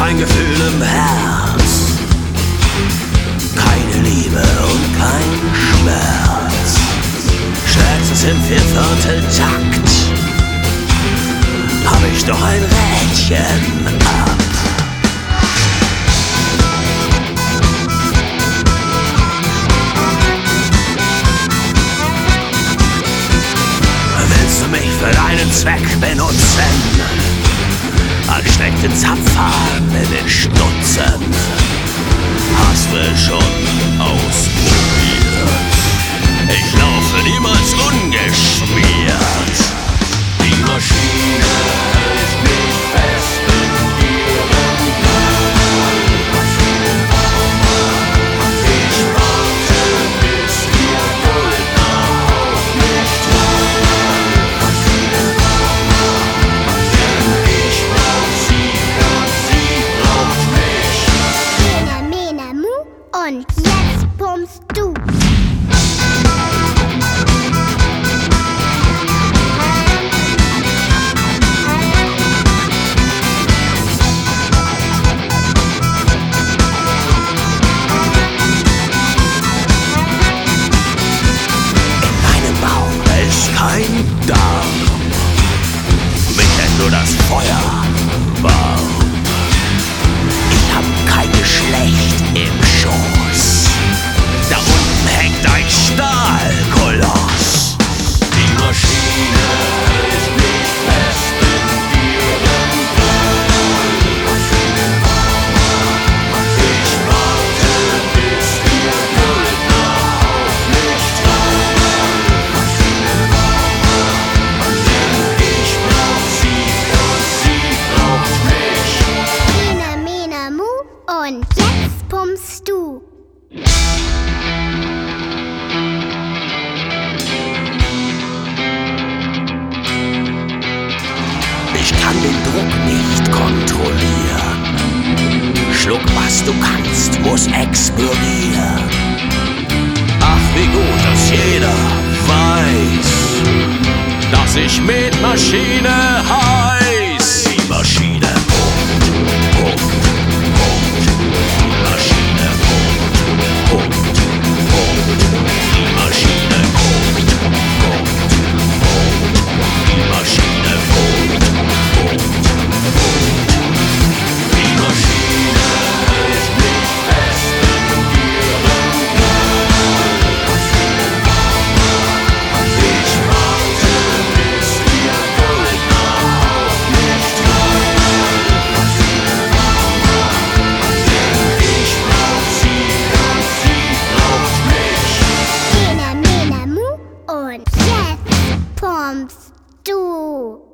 kein Gefühl im Herz, keine Liebe und kein Schmerz. Schlägst es im Viervierteltakt, hab ich doch ein Rädchen ab. Willst du mich für deinen Zweck benutzen? Ansteckten Zapfhahn in den Stutzen, hast du schon ausprobiert? Ich laufe niemals ungeschmiert. Die Maschine hält mich fest in ihrem Grill. Ich warte, bis ihr Guldner auf mich trifft. Denn ich brauch sie und sie braucht mich. Mena, mena, mu, und jetzt pumpst du. Kein Darm, mich hält nur das Feuer warm. Ich hab kein Geschlecht im Schoß, da unten hängt ein Stahlkoloss. Die Maschine hält mich fest in ihrem Grill. Ich warte, bis ihr Guldner auf mich trifft. Mena, mena, mu, und jetzt pumpst du. Ich kann den Druck nicht kontrollieren. Schluck, was du kannst, muss explodieren. Ach, wie gut, dass jeder weiß, dass ich mit Maschine heiß. Die Maschine pumpt, pumpt, pumpt. Die Maschine pumpt, pumpt, pumpt. Die Maschine pumpt, pumpt, pumpt. Die Maschine pumpt, pumpt, pumpt. Die Maschine hält mich fest in ihrem Grill. Ich warte, bis ihr Guldner auf mich trifft. Denn ich brauch sie und sie braucht mich. Mena, mena, mu, und jetzt pumpst du.